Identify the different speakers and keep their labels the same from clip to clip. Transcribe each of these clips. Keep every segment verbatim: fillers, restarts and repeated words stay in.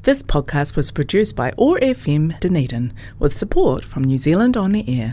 Speaker 1: This podcast was produced by O A R F M Dunedin with support from New Zealand On the Air.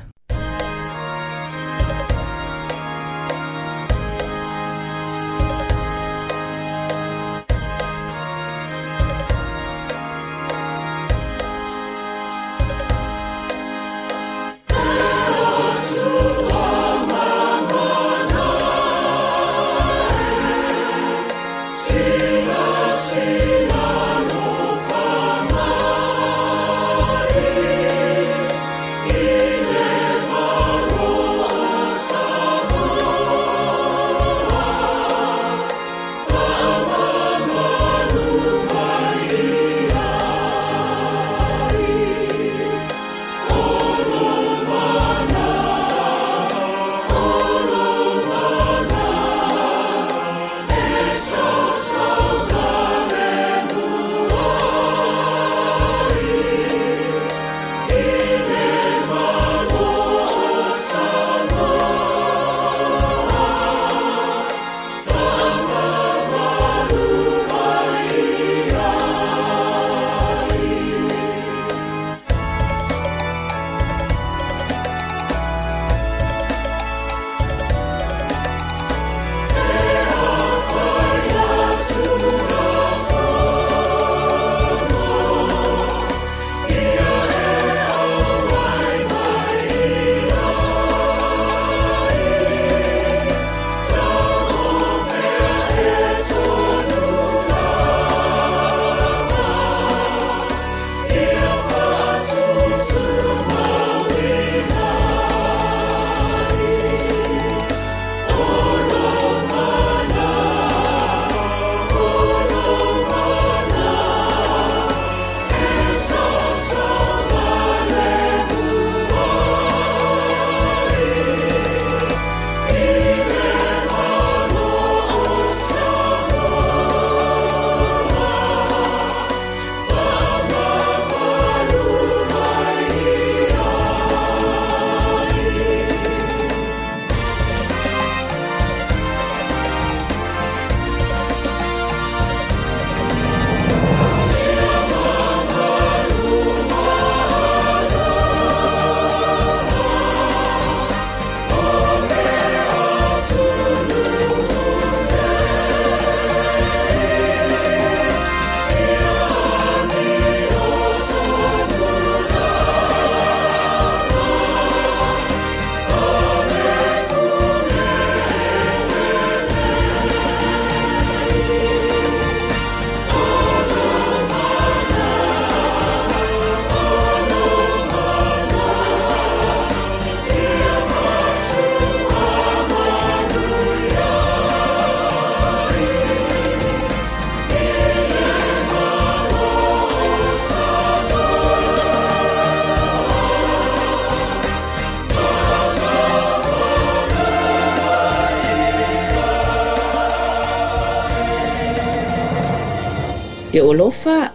Speaker 2: Te olofa,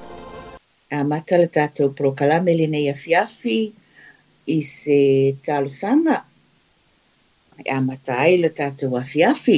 Speaker 2: a matala tātou prokalame le nei afiafi I se talosanga. A matai le tātou afiafi.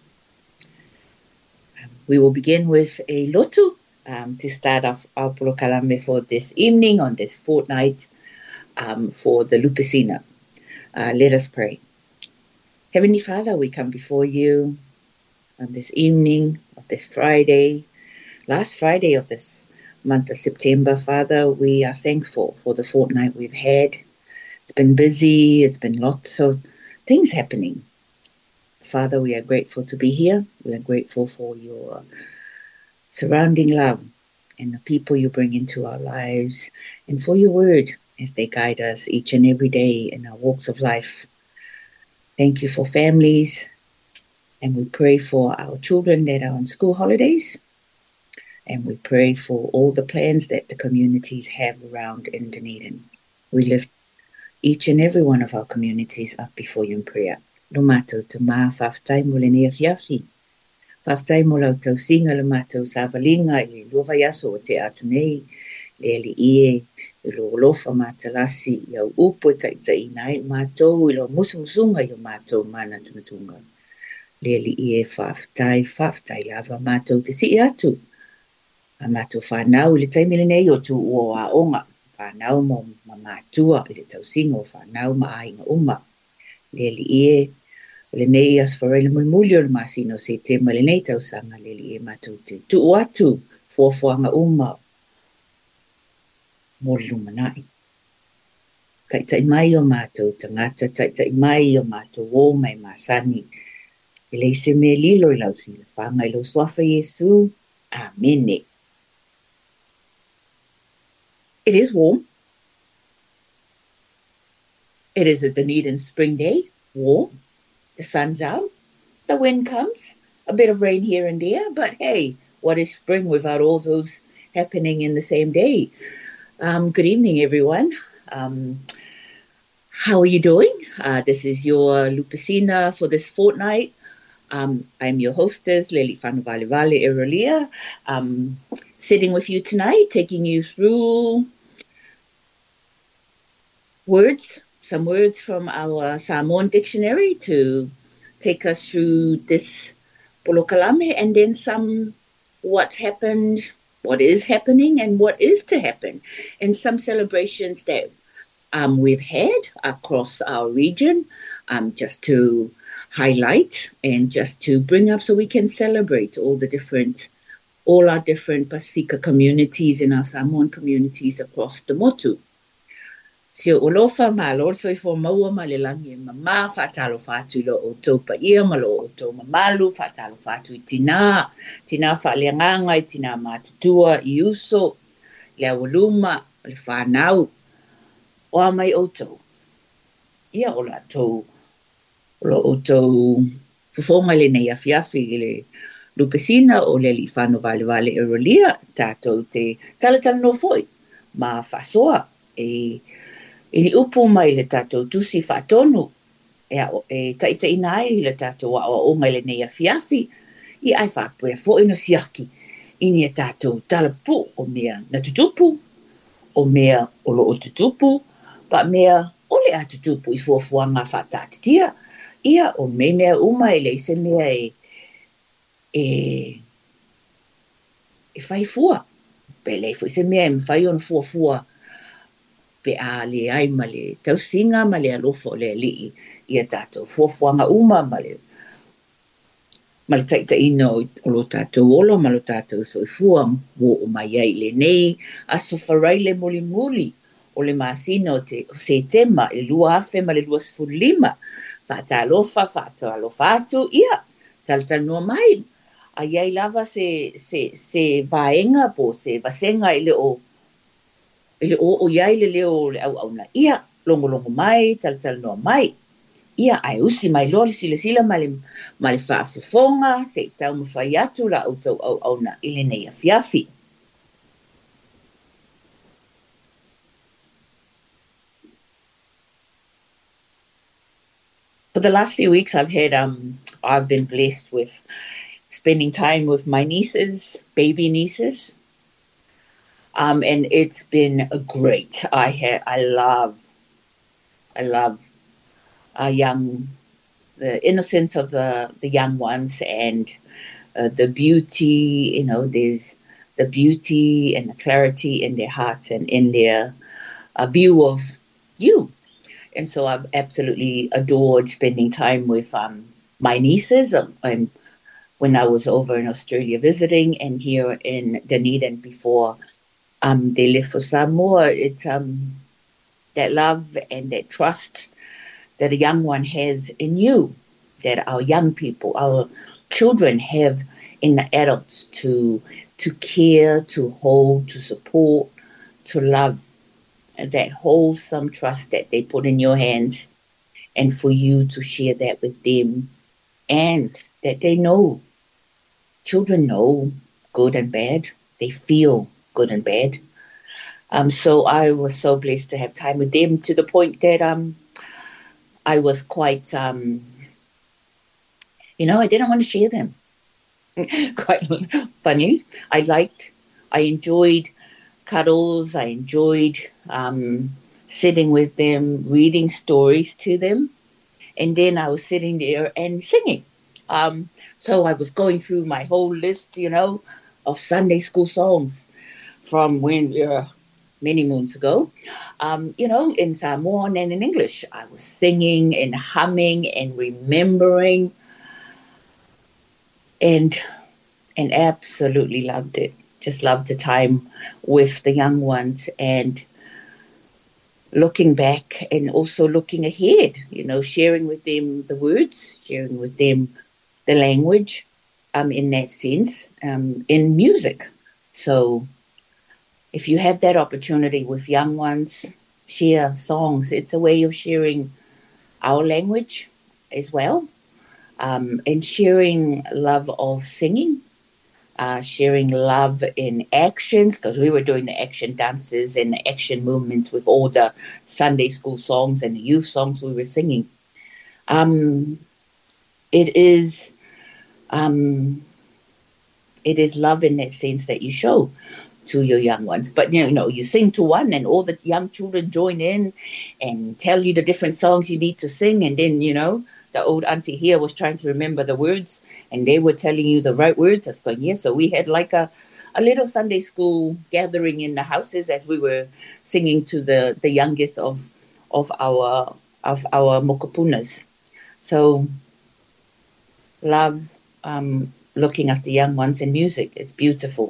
Speaker 2: We will begin with a lotu um, to start off our prokalame for this evening on this fortnight um, for the Lupusina. Uh, let us pray. Heavenly Father, we come before you on this evening of this Friday, last Friday of this month of September. Father, we are thankful for the fortnight we've had. It's been busy. It's been lots of things happening. Father, we are grateful to be here. We are grateful for your surrounding love and the people you bring into our lives and for your word as they guide us each and every day in our walks of life. Thank you for families. And we pray for our children that are on school holidays. And we pray for all the plans that the communities have around in Dunedin. We lift each and every one of our communities up before you in prayer. No mātou te mā whawhtai mo le nea hiawhi. Whawhtai mo lau tau singa le mātou sāwalinga I le luwa yaso o te atu nei, le ali ie, I lo lofa mātalasi, I au upo tai tai nai, mātou I lo musumusunga I o mātou mana tunatunga. Le ali ie whawhtai, whawhtai lava mātou te si atu. A mātou whanau le taimile nei o tu o a onga. Whanau mo ma mātua le tausinga o whanau ma ainga uma. Le li e, le nei as whareile mulmuli o le masino se te ma le nei tausanga le li e mātou te tu o atu fuafuanga uma mo le lumanai. Kai tai mai o mātou tangata, tai tai mai o mātou o mai masani. Le se me lilo i lau si le whanga i lo swafa Yesu. Amene. It is warm. It is a Dunedin spring day, warm. The sun's out. The wind comes. A bit of rain here and there. But hey, what is spring without all those happening in the same day? Um, good evening, everyone. Um, how are you doing? Uh, this is your Lupusina for this fortnight. Um, I'm your hostess, Leli Fanuvalevale Erolia, um, sitting with you tonight, taking you through words, some words from our Samoan dictionary to take us through this Polokalame, and then some what's happened, what is happening, and what is to happen, and some celebrations that um, we've had across our region, um, just to highlight and just to bring up so we can celebrate all the different, all our different Pasifika communities and our Samoan communities across the motu. Sio olofa ma lorso I fo maua ma le langi e mama whatalo whatu lo o tau pa ia ma lo o tau mamalu whatalo whatu I tina, tina whaleanganga I tina mātutua I uso, le awaluma, le whanau, o a mai o tau. Ia o la tau, lo o tau fufonga le nei afiafi I le Lupusina o le li whano vale vale e rolia, tātou te talatala no foi, ma whasoa e I ni upu mai le tātou tusi whatonu, e, e taitai nai le tātou a o ngai le nei afiafi, I ai whapua fo ino siaki, I ni e tātou talapu o mea na tutupu, o mea o lo o tutupu, pa mea o le a tutupu I fuafuanga whatatitia, ia o me mea uma e leise mea e, e, e whai fua, pe leifo se mea e mwhai on fuafua, pe a le ai ma le tausinga ma le alofo le alii I a tātou fuafuanga uma ma le ma le taita ino o lo tātou olo ma lo tātou soifua mo o mai ai le nei aso wharai le muli muli o le masino te, o se tema e lua afe ma le lua sfulima whaatalofa, whaatalofa atu ia taltal noa mai a iai lava se, se, se vaenga po se vasenga I le o Ele o o iai le leo le au au na ia, longo longo mai, tal tal no mai. Ia ai usi mai lori sila sila male male whaafufonga, se tau mwhai atu la au tau au au na ile nei a fiafi. For the last few weeks I've had, um, I've been blessed with spending time with my nieces, baby nieces. Um, and it's been great. I ha- I love, I love our young, the innocence of the, the young ones and uh, the beauty, you know, there's the beauty and the clarity in their hearts and in their uh, view of you. And so I've absolutely adored spending time with um, my nieces. Um, um, when I was over in Australia visiting and here in Dunedin before Um, they live for Samoa. It's um, that love and that trust that a young one has in you, that our young people, our children have in the adults to to care, to hold, to support, to love, and that wholesome trust that they put in your hands, and for you to share that with them, and that they know. Children know good and bad. They feel good and bad. Um, so I was so blessed to have time with them to the point that um, I was quite, um, you know, I didn't want to share them. Quite funny. I liked, I enjoyed cuddles. I enjoyed um, sitting with them, reading stories to them. And then I was sitting there and singing. Um, so I was going through my whole list, you know, of Sunday school songs from when uh, many moons ago. Um, you know, in Samoan and in English, I was singing and humming and remembering, and and absolutely loved it. Just loved the time with the young ones and looking back and also looking ahead, you know, sharing with them the words, sharing with them the language, um, in that sense, um, in music. So if you have that opportunity with young ones, share songs. It's a way of sharing our language as well, um, and sharing love of singing, uh, sharing love in actions, because we were doing the action dances and the action movements with all the Sunday school songs and the youth songs we were singing. Um, it is um, it is love in that sense that you show to your young ones. But, you know, you sing to one and all the young children join in and tell you the different songs you need to sing. And then, you know, the old auntie here was trying to remember the words and they were telling you the right words. I was going, yeah. So we had like a, a little Sunday school gathering in the houses as we were singing to the, the youngest of of our of our mokapunas. So love um, looking at the young ones in music. It's beautiful.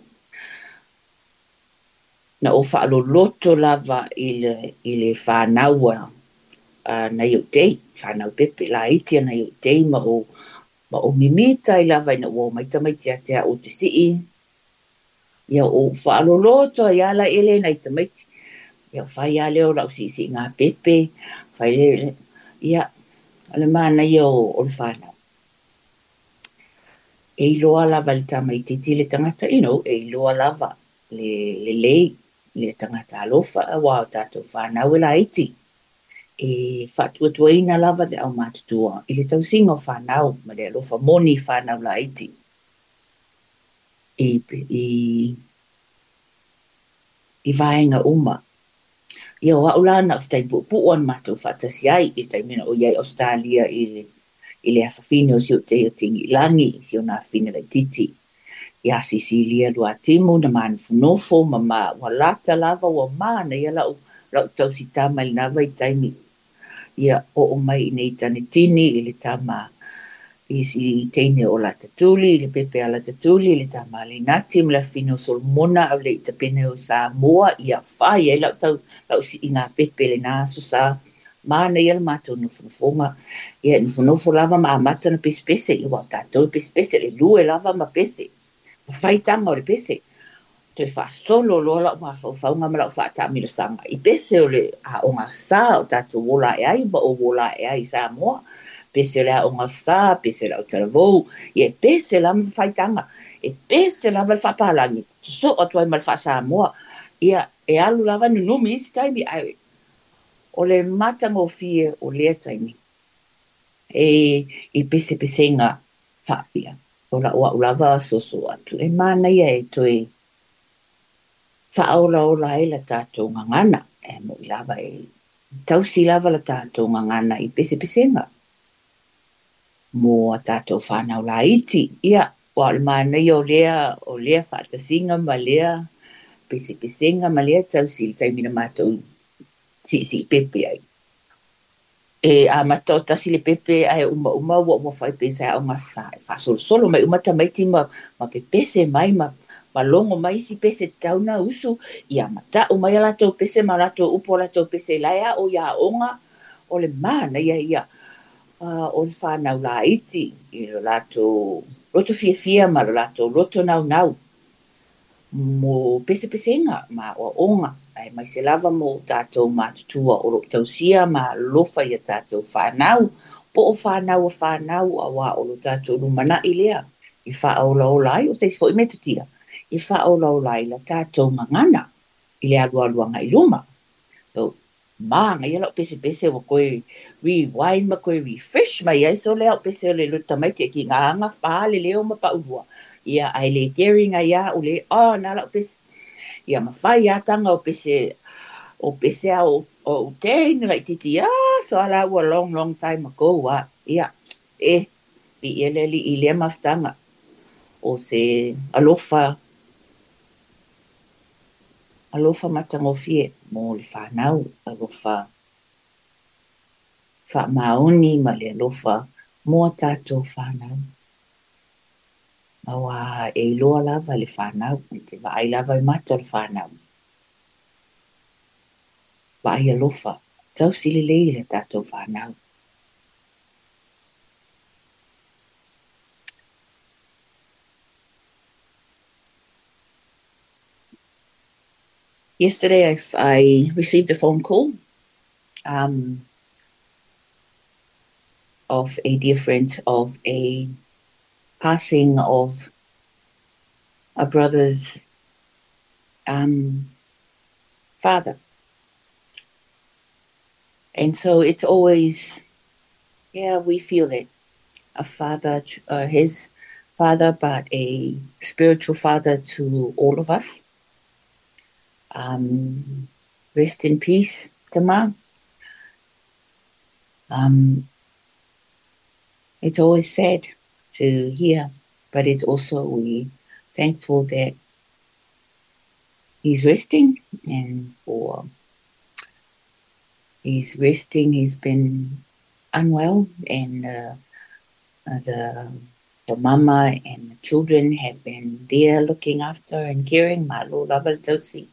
Speaker 2: Na o whaaloloto lava i le, i le whānaua uh, na iu tei, whānau pepe la itia na iu tei ma o, ma o mimita i lava ina o maita maiti a tea o te sii. Ia o whaaloloto i ala ele na i te maiti. Ia whai a leo lau si si ngā pepe, whai le, ia, ale mana i o, o le whānau. E iloa lava le tamaititi le tangata, you know, e iloa lava le, le lei. Le tangata alofa a wao tātou whānau e la iti. E whatuatuaina lava de au mātutua. I le tausinga o whānau, ma le alofa moni whānau la iti. I, i, i vaenga uma. Ia o aulana o stai pupuan mātou whātasi ai i taimina o iai Australia i le, i le awhawhine o siu te o tingi langi, si o nā whine la titi. Ia Sisilia lua timu na manu funofo ma ma walata lava wa mana ia lau lau tau si tama ili nawa i taimi. Ia o o mai nei tane tini ili tama i si teine o la tatuli, ili pepe a la tatuli, ili tama le nati mla fino solmona au le itapene o Samoa ia whai ia lau tau lau si inga pepe le naso sa mana ia le mato nufunofonga. Ia nufunofo lava ma amata na pespese, ia wa tatou pespese le lue lava ma pese. Fai tanga o le pese. Te wha solo loa lau ma whau whaunga ma lau wha tamilo sanga. I pese o le a o ngā sā o tātou wola e ai, ba o wola e ai Samoa. Pese o le a o ngā sā, pese o le au taravou. I e pese la ma whai tanga. E pese la ma le whapalangi. So o tuai ma le wha Samoa. Ia e alu lava nunumi isi taimi ai. O le matanga o fie o lea taimi. E i pese pese ngā whapia. O la ua ulava soso atu. E mana ia e toi whaola o la e la tātou ngangana. E mo i lava e tausi lava la tātou ngangana i pese pesenga. Mo a tātou whanau la iti. Ia, wa le mana ia o lea, o lea whaatasinga ma lea pese pesenga ma lea tausi le taimina mātou si si pepe ai. E a matau tasi le pepe ai uma uma wa mo fai pesa o nga sa fa solo solo mai uma tamaiti ma ma pepese mai ma ma longo mai si pese tauna usu ia mata o mai la to pese ma la to upo la to pese la ya o ya onga o le mana ia ia uh, o le fa na la iti i la to roto fia fia ma la to roto nau nau mo pese pesenga ma o onga ai mai se lava mo tātou mātutua o lo tausia ma lofa ia tātou whanau. Po o whanau o whanau a wā o lo tātou lumana i lea. I whaola o lai, o teis fo i metutia. I whaola o lai la tātou mangana i lea lua luanga i luma. So, maanga ia lau pese pese o koe rewind ma koe refresh mai ai so lea o pese o le luta maiti e ki ngā anga whaale leo ma pa urua. Ia ai le caring ai a o le, oh, nā lau pese ia mawhai atanga o pese o pese o o teina lai titi ah so ala a long long time ago wa ia e i ele li i le maftanga o se alofa alofa matangofie mo le whanau, alofa whaamaoni ma le alofa mua tātou whanau. Awa e loa lava le whanau, e te waai lava i mata le whanau. Waai alofa, tau sili lei le tātou whanau. Yesterday I, I received a phone call um, of a dear friend of a passing of a brother's um, father. And so it's always, yeah, we feel it. A father, uh, his father, but a spiritual father to all of us. Um, rest in peace, Tama. Um, it's always sad to hear, but it's also we thankful that he's resting, and for he's resting, he's been unwell, and uh, uh, the the mama and the children have been there looking after and caring. Malo laval tosi.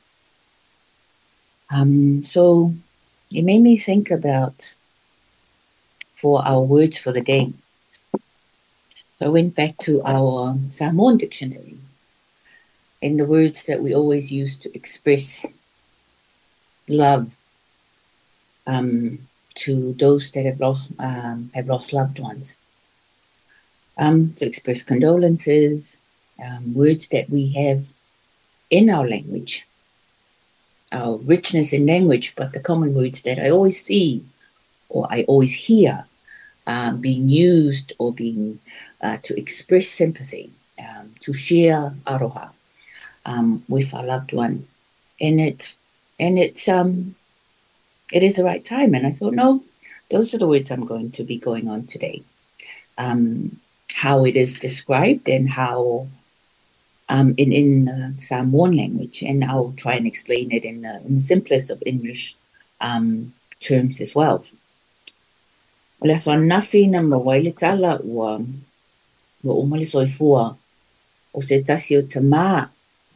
Speaker 2: Um, so it made me think about for our words for the day. So I went back to our Samoan dictionary and the words that we always use to express love um, to those that have lost um, have lost loved ones. Um, to express condolences, um, words that we have in our language, our richness in language, but the common words that I always see or I always hear um, being used or being uh, to express sympathy, um, to share aroha um, with our loved one, and it and it's um it is the right time. And I thought, no, those are the words I'm going to be going on today. Um, how it is described and how um, in in uh, Samoan language, and I'll try and explain it in, uh, in the simplest of English um, terms as well. Ole so nafi na mawaile tala ua ua umale soifua o se tasi o tamā.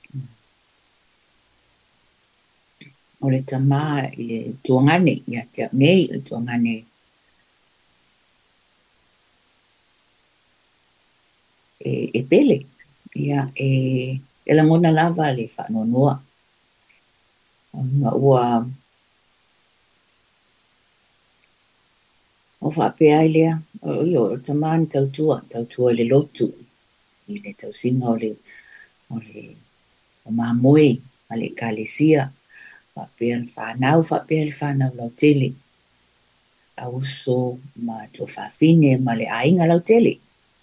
Speaker 2: O le tamā i le tuangane, ia te nei le tuangane e, e pele. Ia e, e langona lava le whanonua. Ma ua o whapea i lea, o i o tamā ni tautua, tautua le lotu, i le tausinga o le, o le o mamoe, ma le kalesia, whapea le whanau, whapea le whanau lau tele. A uso ma to whawhine ma le ainga lau tele.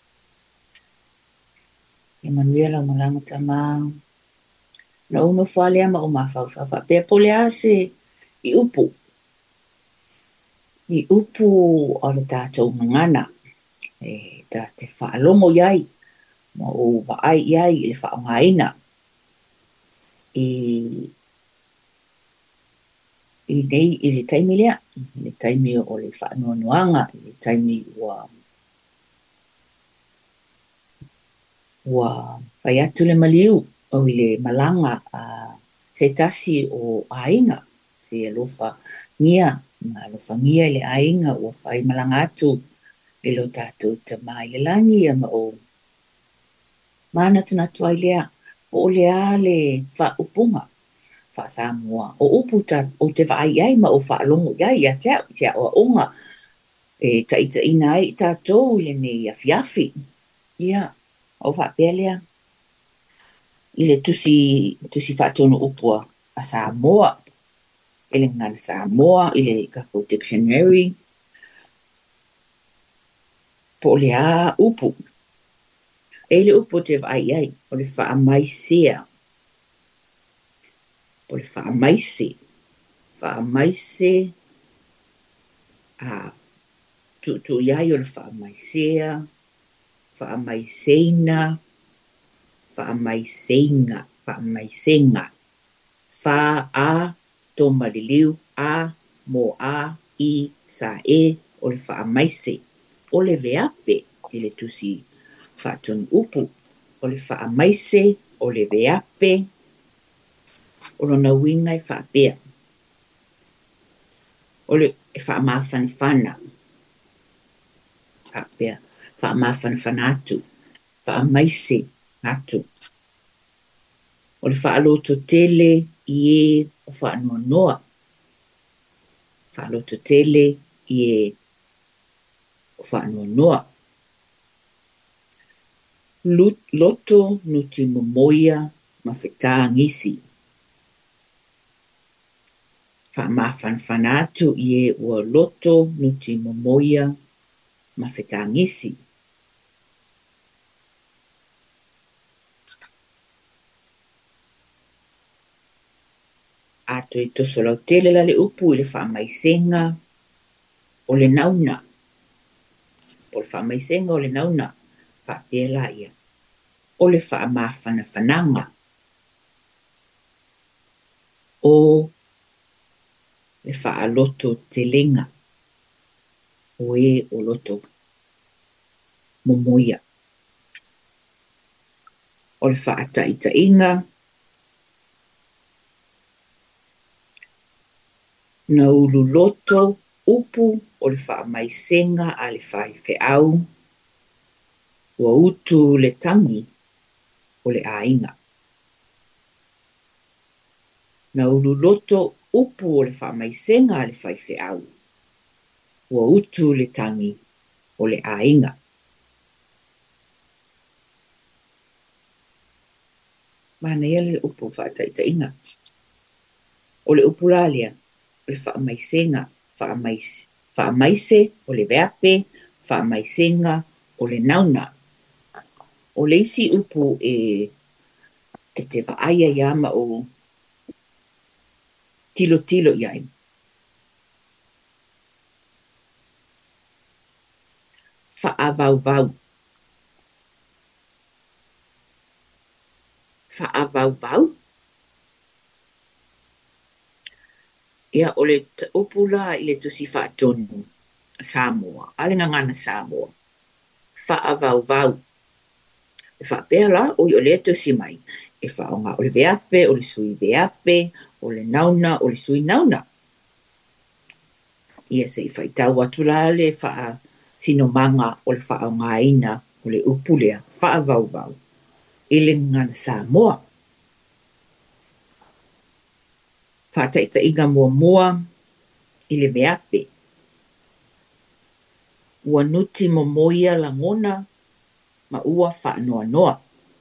Speaker 2: E manuia lau malanga tamā, na uno whalea ma o mawhau whapea pole ase i upu. I upu o le tātou ngangana, e tā te whaalongo iai, ma o waai iai i le whaongaina. I, i nei i le taimi lea, i le taimi o le whaanoanuanga, i le taimi ua, ua whai atu le maliu, o i le malanga a se tasi o ainga, se alofa ngia, ma alofa ngia i le ainga ua whai malanga atu i lo tātou tamā i le langi ama o mana tunatu ai lea, o lea le wha upunga, wha Samoa, o upu ta, o te wha ai ma o wha alongo iai, ia tea, tea o onga, e ta ita ina ai tātou le ne ia fiafi, ia, o wha pelea, i le tusi, tusi wha tono upua a Samoa, i le ngana Samoa, i le kako dictionary, po lea upu, e le upu te wha ai, o le wha amaisea, o le wha amaise, wha amaise, a tu tu iai o le wha amaisea, wha amaiseina, wha amaiseinga, wha amaisenga, Fa a toma liliu a mo a i sa e o le wha maise. O le veape i le tusi whaatonu upu. O le wha maise o le veape o lona winga i whaapea. O le e wha mawhani whana. Whaapea. Wha mawhani whana atu. Wha maise atu. O le wha aloto tele i e o wha noa noa. Wha aloto tele i e o wha noa noa. Loto nuti momoia ma whetā ngisi. Wha mawhan whanatu i e ua loto nuti momoia ma whetā ngisi. Ato i toso lau tele la le upu i le wha maisenga o le nauna. Po le wha maisenga o le nauna. Wha pēla ia. O le wha mawhana whananga. O le wha loto te lenga. O e o loto momoia. O le wha ata ita inga. Na ulu loto upu o le wha maisenga a le wha ife au. Ua utu le tangi o le ainga. Na ulu loto upu o le wha maisenga a le wha ife au. Ua utu le tangi o le ainga. Mana ia le upu wha taita inga. O le upu la lia. O le wha maisenga. Wha maise. Wha maise o le veape. Wha maisenga o le nauna. O le isi upu e, e te waaia iama o tilo tilo iai. Wha vau vau. Wha vau vau. Ia o le upu la i le tusi wha tonu Samoa. Ale ngangana Samoa. Wha vau vau. E wha pēr la o i o le tusi mai. E wha o ngā o le veape, o le sui veape, o le nauna, o le sui nauna. Ia se i whai tau atu la le wha sino manga o le wha o ngā ina o le upu lea. Wha vau vau. I le ngana Samoa. Wha taita inga mua mua i le veape. Ua nuti momoia la ngona ma ua wha noa noa.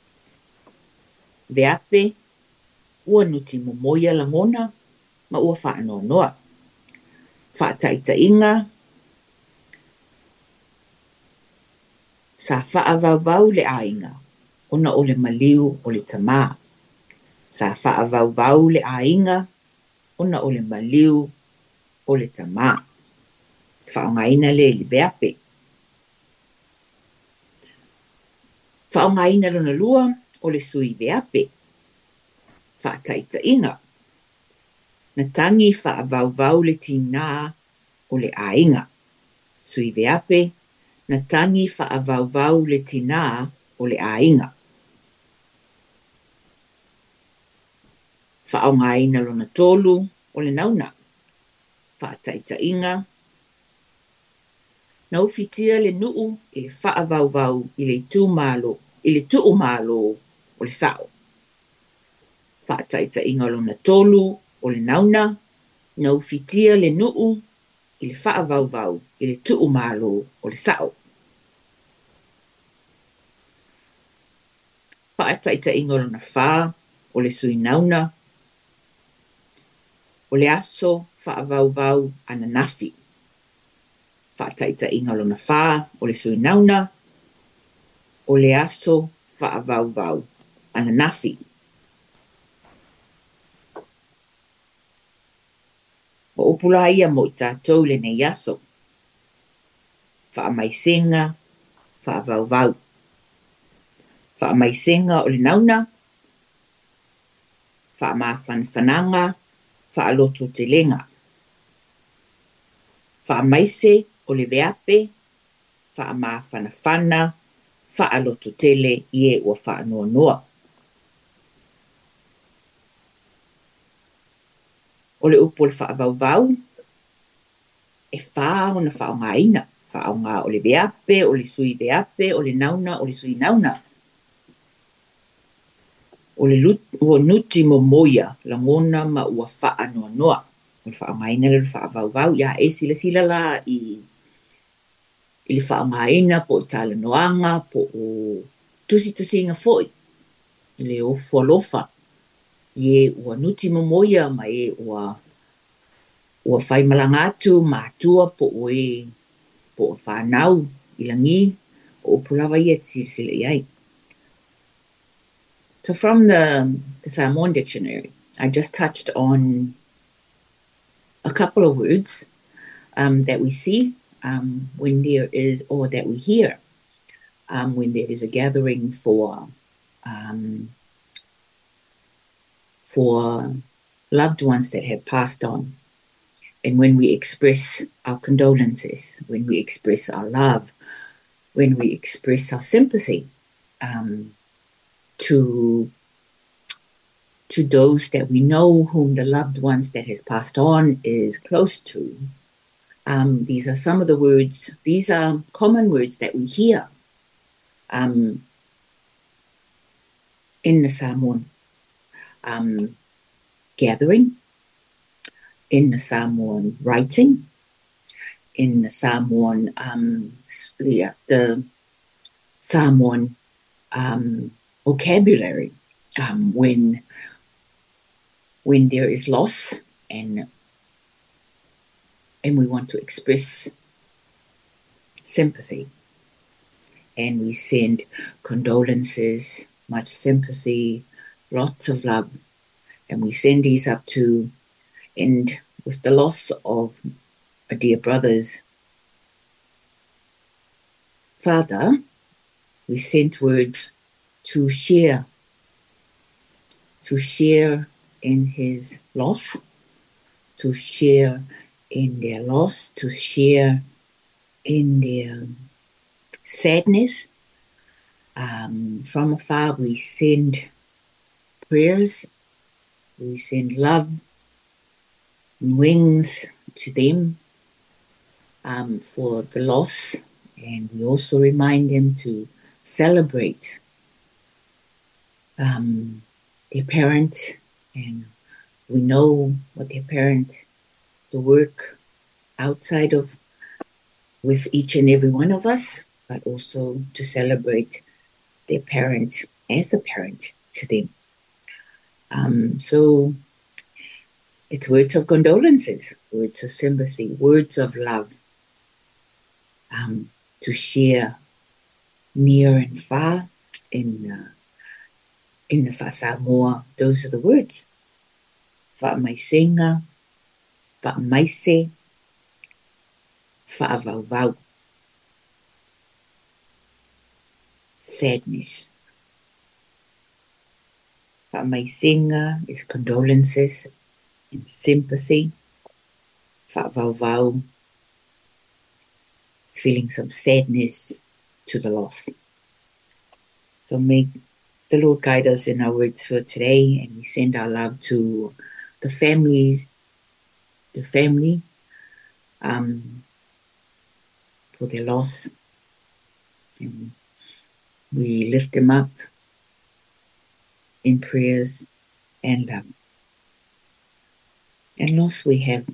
Speaker 2: Veape, ua nuti momoia la ngona ma ua wha noa noa. Wha taita inga sa wha vau vau le ainga. Ona o le maliu o le tamā. Sa wha vau vau le ainga. Ona o le maliu o le tamā. Whaongaina le li veape. Whaongaina lona lua o le sui veape. Whaataita inga. Na tangi wha vau vau le tina o le ainga. Sui veape. Na tangi wha vau vau le tina o le ainga. Whaongaina lona tolu o le nauna. Whaataita inga. Na ufitia le nuu i le wha vau vau i le tū malo, i le tuu malo o le sao. Whaataita inga lona tolu o le nauna. Na ufitia le nuu i le wha vau vau i le tuu malo o le sao. Whaataita inga lona wha o le sui nauna. O le aso wha vau vau ana nafi. Whaataita inga lona wha o le sui nauna. O le aso wha vau vau ana nafi. O upula ia mo i tātou le nei aso. Wha maisenga, wha vau vau. Wha maisenga o le nauna. whaamawhanawhananga, whaalotu te lenga. Whaamaise o le veape, whaamawhanawhana, whaalotu tele i e ua whaanoa noa. O le upo le whaavauvau, e whao na whaongaina, whaonga o le veape, o le sui veape, o le nauna, o le sui nauna. O le ua nuti mo moia, la ngona ma ua whaanoa noa. O le whaongaina le whaavauvau, ia e sila sila la i, i le whaongaina po o tala noanga, po o tusi tusi inga foi, i le ofa lofa. Ie ua nuti mo moia ma e ua ua whai malanga atu mātua po o e po o whanau i langi o pulawa i et sila sila iai. So from the, the Samoan dictionary, I just touched on a couple of words um, that we see um, when there is, or that we hear, um, when there is a gathering for um, for loved ones that have passed on. And when we express our condolences, when we express our love, when we express our sympathy um, to, to those that we know whom the loved ones that has passed on is close to, um, these are some of the words, these are common words that we hear um, in the Samoan um, gathering, in the Samoan writing, in the Samoan, um, yeah, the Samoan um, vocabulary, um, when when there is loss and and we want to express sympathy, and we send condolences, much sympathy, lots of love, and we send these up to. And with the loss of a dear brother's father, we sent words to share, to share in his loss, to share in their loss, to share in their sadness. Um, from afar, we send prayers, we send love, wings to them um, for the loss, and we also remind them to celebrate um, their parent, and we know what their parent, the work outside of with each and every one of us, but also to celebrate their parent as a parent to them. Um, so it's words of condolences, words of sympathy, words of love, um, to share near and far in uh, in the Whasamoa. Those are the words. Whaamaisenga, whaamaise, whaavauvau. Sadness. Whaamaisenga is condolences and sympathy. Whaavauvau, it's feelings of sadness to the lost. So may the Lord guide us in our words for today, and we send our love to the families, the family, um, for their loss. And we lift them up in prayers and love. And loss we have,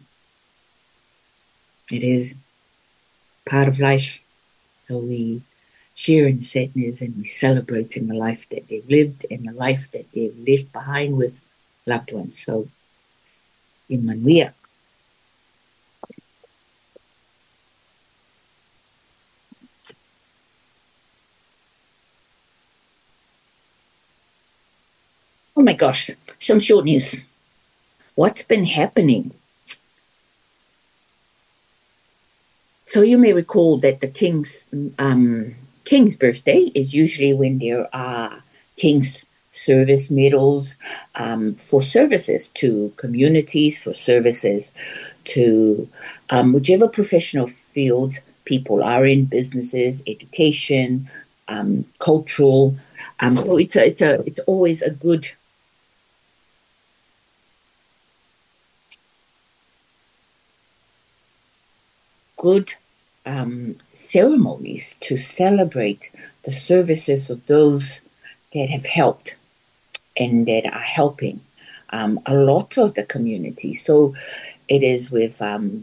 Speaker 2: it is part of life. So we share in sadness and we celebrate in the life that they've lived and the life that they've left behind with loved ones. So, in Manuia. Oh my gosh, some short news. What's been happening? So you may recall that the king's um, king's birthday is usually when there are king's service medals um, for services to communities, for services to um, whichever professional field people are in, businesses, education, um, cultural. Um, so it's a, it's a, it's always a good good um, ceremonies to celebrate the services of those that have helped and that are helping um, a lot of the community. So it is with um,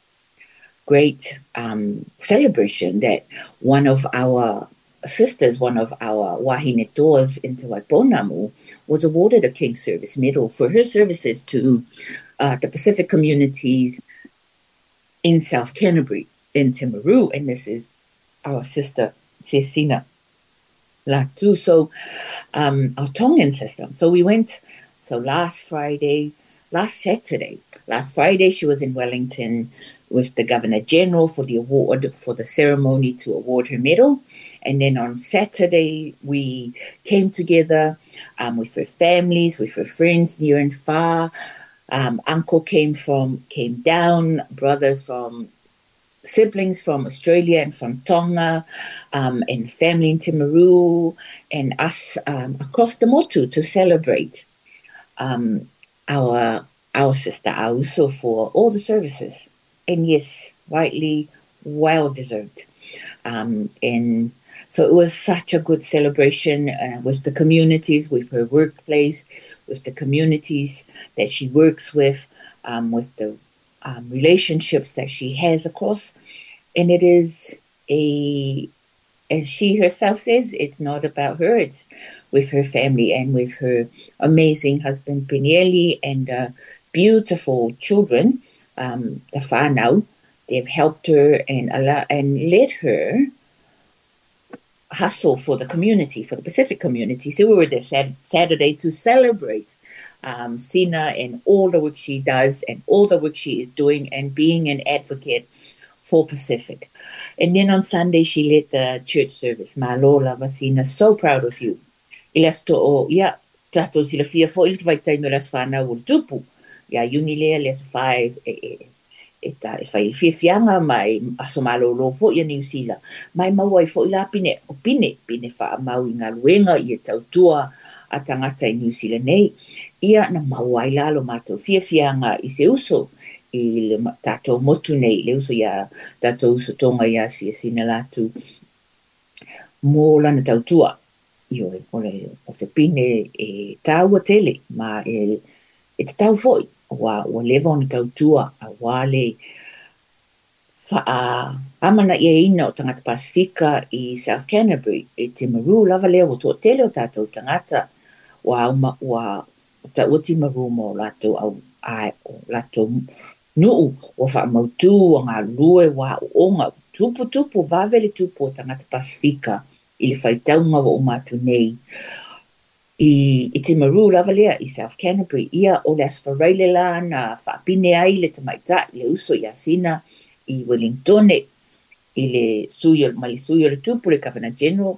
Speaker 2: great um, celebration that one of our sisters, one of our wahine toas in Te Waiponamu, was awarded a King's Service Medal for her services to uh, the Pacific communities in South Canterbury, in Timaru, and this is our sister, Cecina Latu, so um, our Tongan sister. So we went, so last Friday, last Saturday, last Friday she was in Wellington with the Governor General for the award, for the ceremony to award her medal. And then on Saturday, we came together um, with her families, with her friends near and far. Um, uncle came from, came down, brothers from, siblings from Australia and from Tonga, um, and family in Timaru, and us um, across the motu to celebrate um, our our sister Auso for all the services. And yes, rightly, well deserved. Um, and so it was such a good celebration uh, with the communities, with her workplace, with the communities that she works with, um, with the um, relationships that she has across. And it is a, as she herself says, it's not about her, it's with her family and with her amazing husband, Pinieli, and uh, beautiful children, um, the whānau. They've helped her and, allow, and let her hustle for the community, for the Pacific community. So we were there sat- Saturday to celebrate um, Sina and all the work she does and all the work she is doing and being an advocate for Pacific. And then on Sunday, she led the church service. Malola Vasina, so proud of you. Ilasto o, ia, tato sila fia fo il vai tai meras whānau o tupu. Ia, uni lea lea five, e, e, e ta e whai fia fianga mai aso malolo fo ia New Zealand. Mai mawai fo ila pine, o pine, pine wha mau i ngā luenga i e tautua a tangata i New Zealand nei. Ia na mawai lalo mātou fia fianga i se uso i le tātou motu nei, le uso ia tātou uso tonga ia si e sina latu mō lana tautua. Io e ole o se pine e tāua tele, ma e, e te tau foi, wa, wa lewa ona tautua, a wale wha a amana ia ina o tangata Pasifika i South Canterbury, e Timaru, lava lea o tō tele o tātou tangata, wa, wa, wa ta o Timaru mo lato au ai o lato nuu o wha mautu o ngā lue wa o onga, tupu tupu, vāvele tupu o tangata Pasifika, i le whaitaunga o mātu nei. I, i Timaru lava lea i South Canterbury, ia o le aswhareile la na whaapine ai le tamaita i le uso i asina i Wellington, i le suyo, ma le suyo le tupu le Governor General.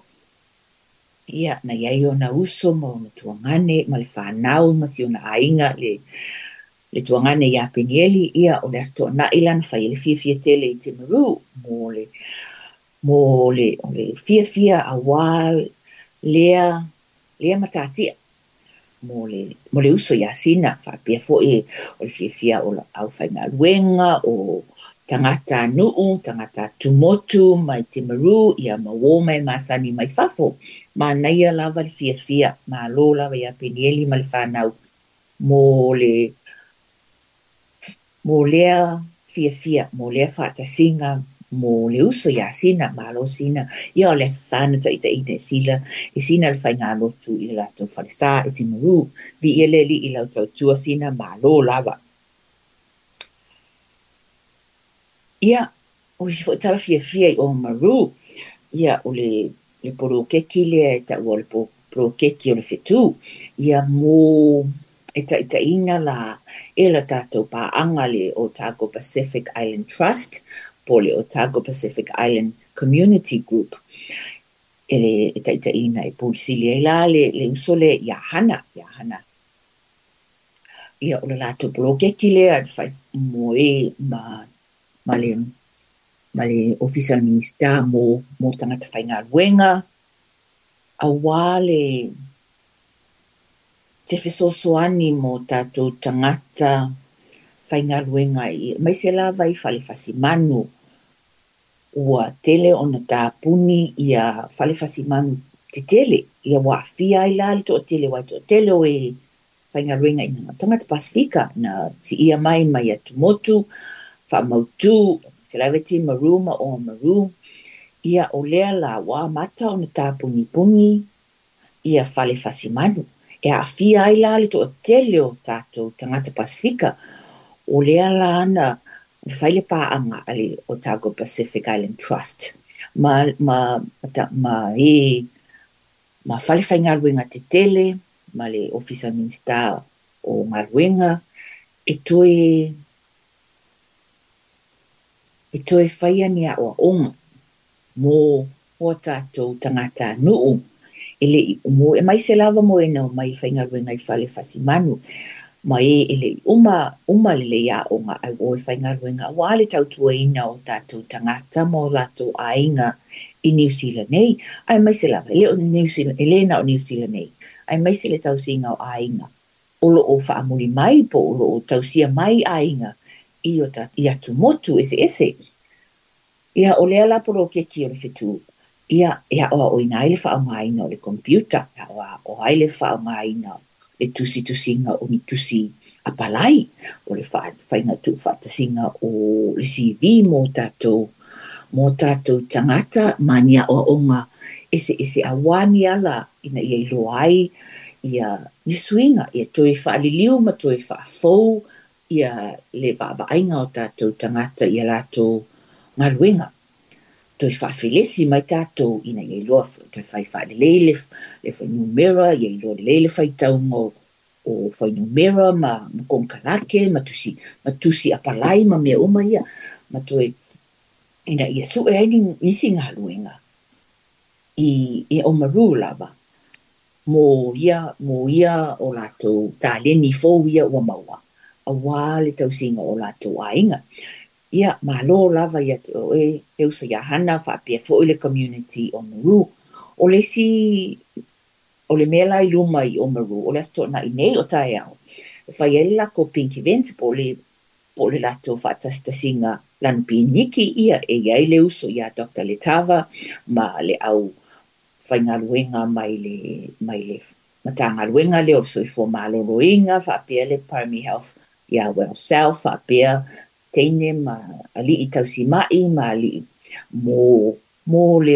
Speaker 2: Ia, na iai o na uso ma o na tuangane, ma le whanau, ma si o na ainga le, le tuangane i Pinieli, ia o le asto na ilan whai le fia fia tele i Timaru, mo le mo le, le fia fia a wā lea, lea matatia. Mo le, mo le uso i asina, whapia fo e o le fia fia o la au whainga luenga, o tangata nuu, tangata tumotu, mai Timaru, ia ma wōmai masani mai whafo. Ma naia lava le fia fia, ma lo lava ia Pinieli ma le whanau. Mo le, mo lea fia fia, mo lea whatasinga, mo le uso i asina, malo sina, ia o le sana ta ita ina sila, i sina le whainga lotu i le lato whalesa e Timaru, vi ia le li i lau tau tua sina, malo lava. Ia, o si fo tala fia fia i o Maru, ia o le, le poro keki le e ta ua le poro keki o le fitu, ia mo e ta ita ina la e la tato pa anga le Otago Pacific Island Trust, po le Otago Pacific Island Community Group. ele e taitaina e pulisili e la le, le usole ia hana, ia hana. Ia o le lato blokeki lea fai mo e ma, ma le, ma le official minister mo, mo tangata whainga luenga. A wale te fesosoani mo tātou tangata whainga luenga i. Mai se lava i whale whasi manu. Ua tele o na tāpuni ia whale whasi manu te tele. Ia wafia i lali to tele wai to tele o e whainga luenga i nga tangata Pasifika. Na ti ia mai mai atu motu, wha mautu, se lava ti maru ma o maru. Ia o lea la wā mata o na tāpuni puni, ia whale whasi manu. E a fia ai lali to tele o tātou tangata Pasifika. O lea la ana whaile pāanga ali o Otago Pacific Island Trust. Ma, ma, ma, ma e, ma whale whainga luenga te tele, ma le official minister o ngā luenga, e toi, e toi whaia ni a o onga, mo o tātou tangata nuu, ele mo e mai se lava mo e nau mai whainga luenga i whale whasi manu, ma e ele uma, uma le ia o ngā au o e whainga luenga, wale tautua ina o tātou tangata mo lato ainga i New Zealand nei, ai mai se lava, ele o New Zealand, ele na o New Zealand nei, ai mai se le tausinga o ainga, olo o whaamuri mai po olo o tausia mai ainga, i o ta, i atu motu ese ese, ia o lea laporo ke ki o le fitu, ia, ia o o ina ele whaamaina o le computer, ia o o aile whaamaina le tusi tusinga o ni tusi apalai, o le whainga tu whatasinga o le C V mo tātou, mo tātou tangata, mania o onga, ese ese awani ala, ina ia ilo ai, ia ni swinga, ia toi whaaliliu ma toi whaafou, ia le whaainga o tātou tangata, ia lato ngā luenga. Toi whaafilesi mai tātou ina ia iloa, toi whai whaalilei le, le whainumera, ia iloa le le whaitaungo o whainumera ma mkongkalake, matusi, matusi apalai ma mea uma ia, ma toi ina ia su e aini isi ngā luenga i, i Oamaru lava. Mo ia, mo ia o lato tāleni fōu ia ua maua. A wā le tausinga o lato ainga. Ia, malo lava ia te o e, e usa ia hana whaapia fōu le community o Oamaru. O le si, o le mea lai luma i Oamaru, o le asto na inei o tae au. Whai ele lako pink events po le, po le lato whaatastasinga lanu piniki ia, e iai le uso ia Doctor Letava, ma le au whainga luenga mai le, mai le, matanga luenga le o soi fo malo roinga, whaapia le Primary Health, ia Well South, whaapia teine ma ali i tausi mai, ma ali mo, mo le,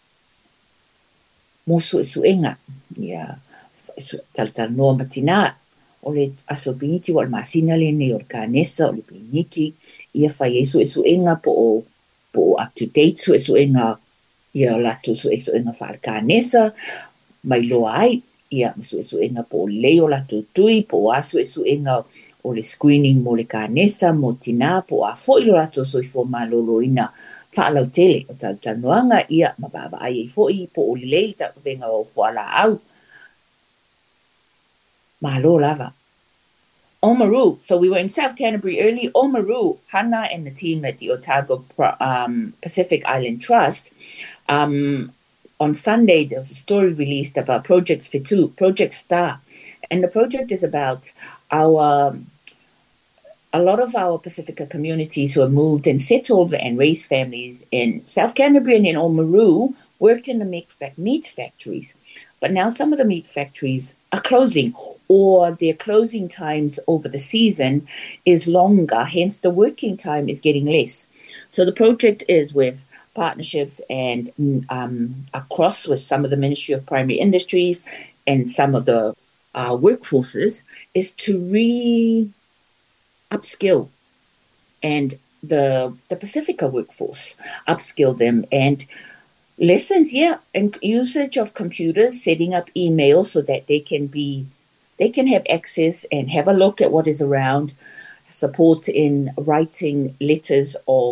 Speaker 2: mo sui suenga, ia, tal-tal noa matina, o le aso piniki wal masina le ne o kanesa o le piniki, ia whai e sui suenga po o, po o up to date sui suenga, ia lato sui suenga whaar kanesa, mai loa ai, ia sui suenga po leo lato tui, po a sui suenga o le screening mo le kanesa, mo tina, po a foi lo lato sui fo malolo ina, whaalau tele, o tau tanuanga, ia mababa ai e foi, po o le leili ta venga o whaala au. Malo lava. Oamaru, so we were in South Canterbury early. Oamaru, Hannah and the team at the Otago um, Pacific Island Trust, um, on Sunday there was a story released about Project Fitu, Project Star. And the project is about our, a lot of our Pacifica communities who have moved and settled and raised families in South Canterbury and in Oamaru work in the meat factories. But now some of the meat factories are closing, or their closing times over the season is longer, hence the working time is getting less. So the project is with partnerships and um, across with some of the Ministry of Primary Industries and some of the uh, workforces is to re-upskill and the, the Pacifica workforce, upskill them and lessons, yeah, and usage of computers, setting up emails so that they can be They can have access and have a look at what is around, support in writing letters of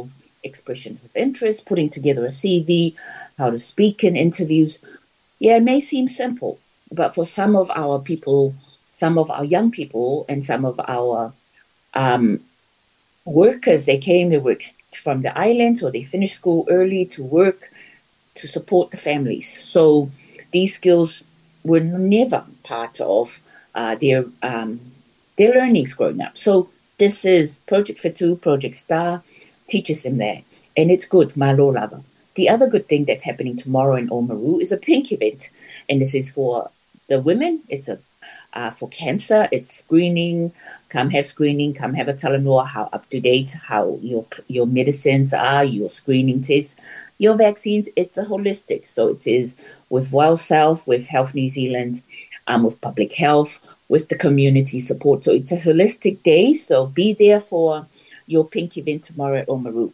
Speaker 2: expressions of interest, putting together a C V, how to speak in interviews. Yeah, it may seem simple, but for some of our people, some of our young people and some of our um, workers, they came, they worked from the islands or they finished school early to work to support the families. So these skills were never part of uh, their um, their learnings growing up. So this is Project Whetū, Project Star, teaches them that. And it's good, malo lava. The other good thing that's happening tomorrow in Oamaru is a pink event. And this is for the women. It's a uh, for cancer. It's screening. Come have screening. Come have a talanoa, how up to date, how your your medicines are, your screening tests, your vaccines. It's a holistic. So it is with Well Self, with Health New Zealand, um, with public health, with the community support. So it's a holistic day. So be there for your pink event tomorrow at Oamaru.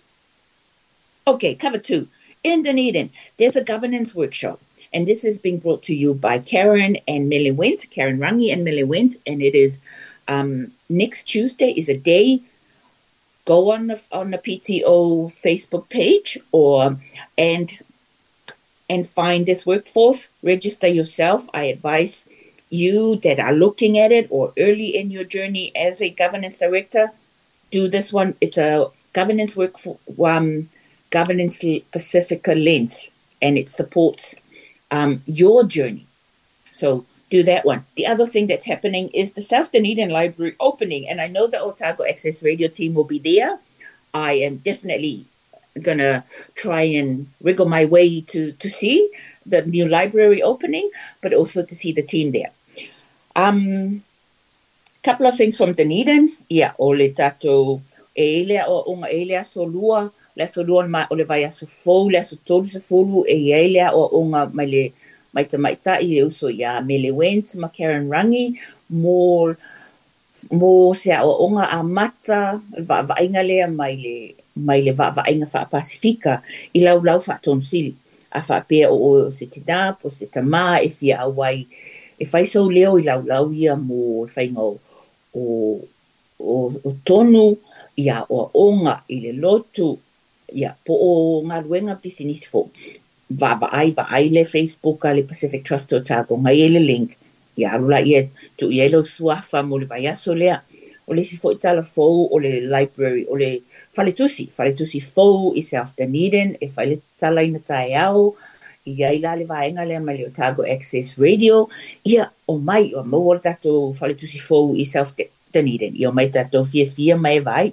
Speaker 2: Okay, cover two. In Dunedin, there's a governance workshop. And this is being brought to you by Karen and Millie Went, Karen Rangi and Millie Went. And it is um, next Tuesday is a day. Go on the, on the P T O Facebook page or and and find this workforce. Register yourself. I advise you that are looking at it or early in your journey as a governance director, do this one. It's a governance work for, um, governance Pacifica lens, and it supports um, your journey. So do that one. The other thing that's happening is the South Dunedin Library opening, and I know the Otago Access Radio team will be there. I am definitely going to try and wriggle my way to, to see the new library opening, but also to see the team there. Um, couple of things from Dunedin. Yeah, o le tato e lea o unga e lea so lua, lea so lua ma o le vai aso fou, lea so tolu se fulu e e lea o unga mai le mai ta mai ta i uso ia Millie Went ma Karen Rangi mo mo se o unga a mata va va inga lea mai le mai le va va inga fa Pasifika i lau lau fa tonsili a fa pe o se tina po se tama e fia awai e fai so leo i lau lau ia mo fai ngo o o o tonu ia o onga i le lotu ia po o ngā ruenga business fo va va ai va ai le Facebook a le Pacific Trust Otago ngai e le link ia rula ia tu ia lo suafa mo le vai aso lea o le si fo i tala fo o le library o le faletusi faletusi fo i South Dunedin e fai le tala ina tae au ia ila le vaenga le mai le Otago Access Radio ia o mai o mo o tato faletusi fo i South Dunedin ia mai tato fia fia mai vai.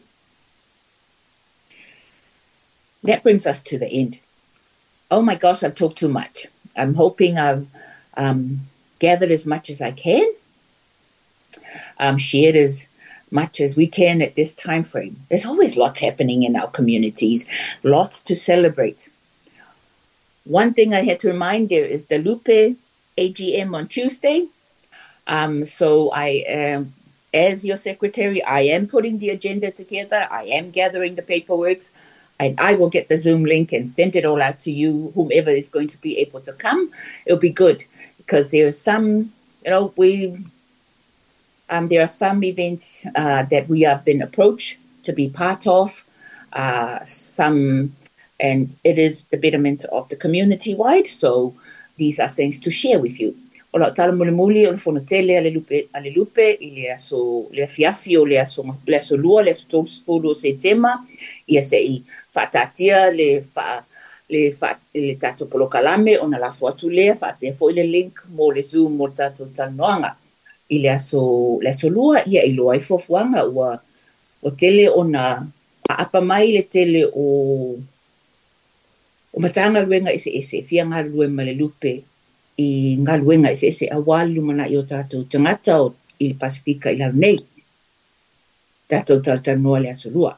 Speaker 2: That brings us to the end. Oh my gosh, I've talked too much. I'm hoping I've um, gathered as much as I can, um, shared as much as we can at this time frame. There's always lots happening in our communities, lots to celebrate. One thing I had to remind you is the Lupe A G M on Tuesday. Um, so I am, as your secretary, I am putting the agenda together. I am gathering the paperwork. And I will get the Zoom link and send it all out to you, whomever is going to be able to come. It'll be good because there are some, you know, we, um, there are some events uh, that we have been approached to be part of. Uh, some, and it is the betterment of the community wide. So these are things to share with you. Ola tala muli muli o le fonotele ale lupe ale lupe i le aso le fiafi o le aso le aso lua le aso tolu se tema ia se i fatatia le fa le fa le tato polokalame ona la foatu le fa pe foi le link mo le Zoom mo tato tanoanga i le aso le aso lua ia i loa i fofuanga ua o tele ona a apa mai le tele o o matanga luenga ese ese fianga luenga le lupe i ngā luenga ese ese awalu mana i o tātou tangata o i Pasifika i lau nei. Tātou talanoa le aso lua.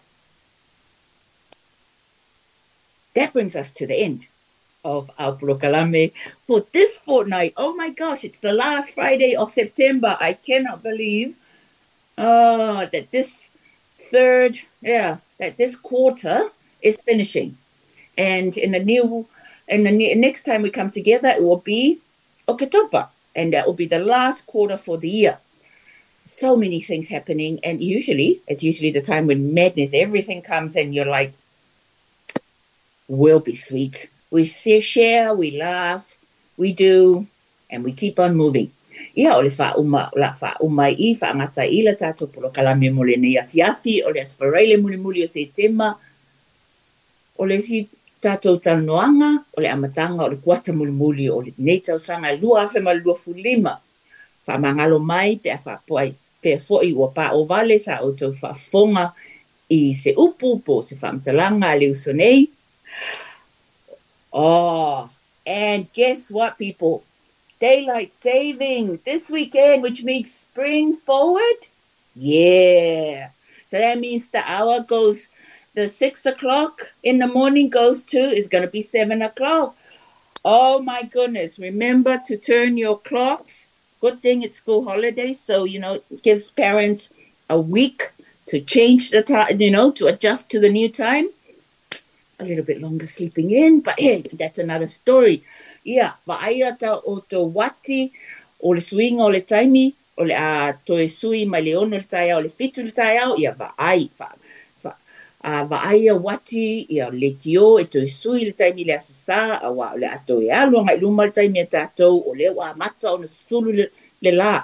Speaker 2: That brings us to the end of our Polokalame for this fortnight. Oh my gosh, it's the last Friday of September. I cannot believe uh, that this third, yeah, that this quarter is finishing. And in the new, and the ne- next time we come together, it will be Oketopa, and that will be the last quarter for the year. So many things happening, and usually, it's usually the time when madness, everything comes and you're like, will be sweet. We share, we laugh, we do, and we keep on moving. Ia, ole wha uma, la wha uma I, wha ngata I la tātou polo kalame mole nei afiafi, ole aspareile muli muli o se tema, ole si tātou tanoanga, ole amatanga, ole kuata muli muli, ole nei tau sanga lua afe ma lua fulima. Wha mangalo mai, pe a wha poai, pe a foi ua pa o vale sa o tau wha fonga I se upu po se wha mtalanga a leo sonei. Oh, and guess what, people? Daylight saving this weekend, which means spring forward. Yeah. So that means the hour goes, the six o'clock in the morning goes to, is going to be seven o'clock. Oh my goodness. Remember to turn your clocks. Good thing it's school holidays. So, you know, it gives parents a week to change the time, you know, to adjust to the new time. A little bit longer sleeping in, but hey, that's another story. Ia, wa'aia ta o to wati, o le suinga o le taimi, o le a toe sui mai le ono le tai au, le fitu le tai au, ia wa'ai, a wa'aia wati, ia le kio, e toe sui le taimi le asasa, a wa le a toe alu, ngai luma le taimi a tātou, o le wa mata o na sulu le, le la.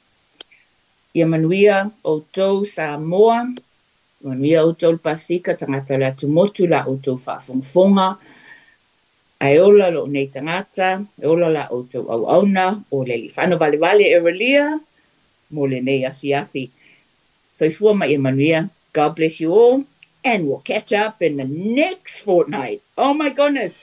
Speaker 2: Ia manuia o tau Samoa, manuia o tau le Pasifika, tangata le atu motu la o tau whaafongafonga, ai ola lo nei tangata, e ola la o tau au auna, o le li whano vale vale e relia, mo le nei afi afi. So ifua mai e manuia, God bless you all, and we'll catch up in the next fortnight. Oh my goodness!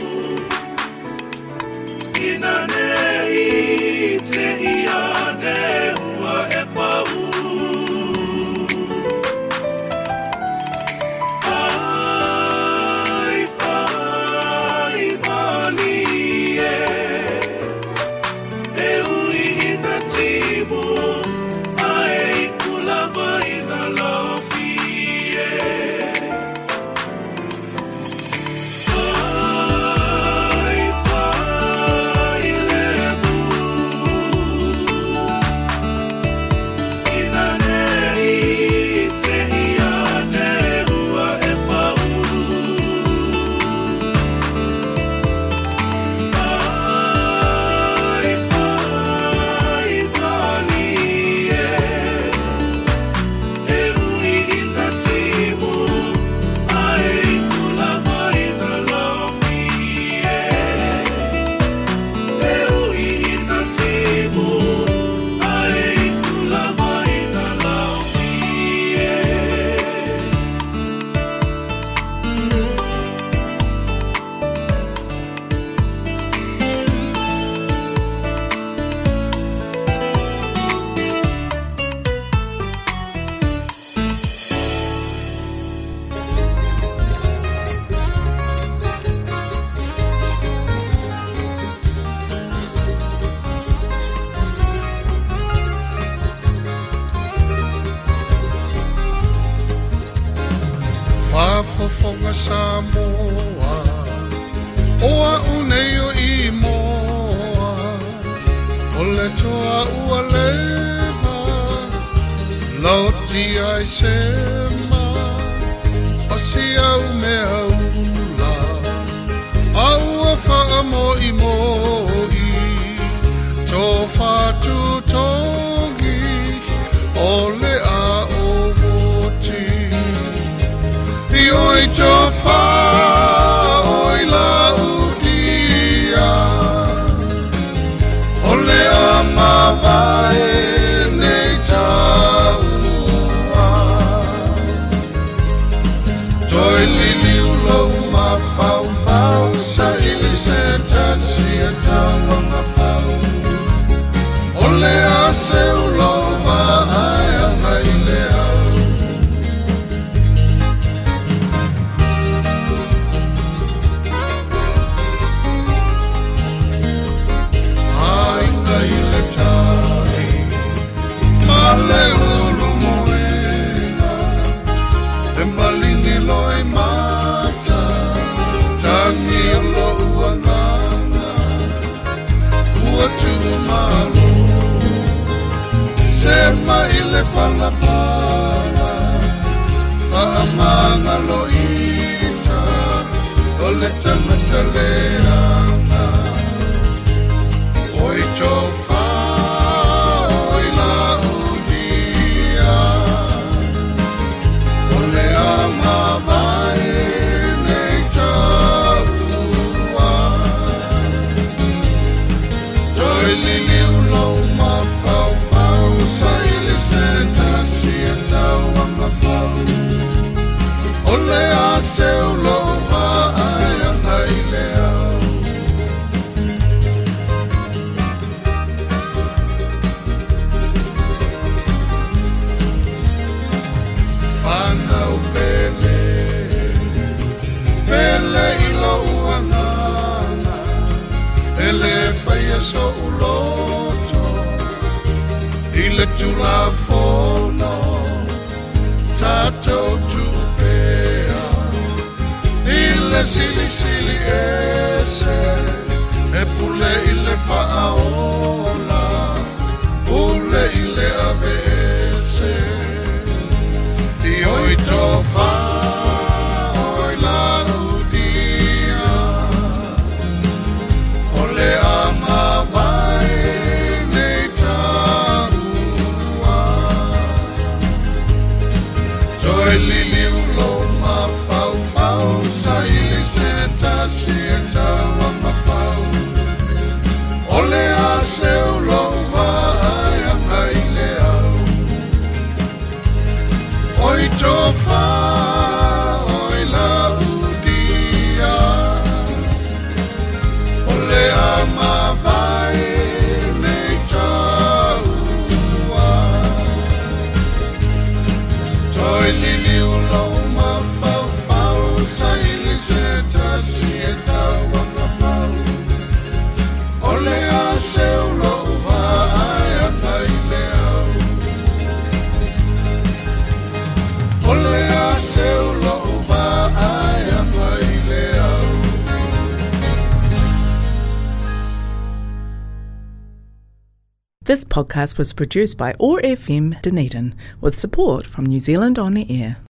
Speaker 3: Inane ite iane unga Samoa Oa uneo I moa Ole toa ua lewa Lauti ai sema Asi au me aula Aua wha mo I moi Tō whatu tongi Ole a o moti I oi tō wha oi la udia Ole a mawai nei taua Toi lili ulo ma fau fau Sa ili se tasi e tawanga fau Ole a se ulo wa ai anga I le au Ainga I le tai Ma le ulu moena E malingi loi mata Tangi lo uanganga Ua tu malo Sema I le pala pala Whaamanga lo ita O le tangata leanga Oi tō wha oi la udia O le ama vai nei taua Toi lili ulo ma fau fau Sa ili se tasi e tawanga fau O le a se ulo wa ai anga I le au Whanau pele Pele I lo uangana Ele whaia so uloto I le tula fono Tatou tupea I le sili sili ese E pule I le whaaola Pule I le ave ese I oi tō wha oi la udia O le a mawai nei taua Toi lili ulo ma fau fau Sa ili se tasi e tawanga fau O le a se ulo wa ai anga I le au Oi tō wha oi la udia O le a mawai nei taua Toi lili ulo ma fau fau Sa ili se tasi e tawanga fau O le a se ulo wa ai anga I le au Ole a se ulo wa ai anga I le au
Speaker 1: This podcast was produced by O A R F M Dunedin with support from New Zealand On the Air.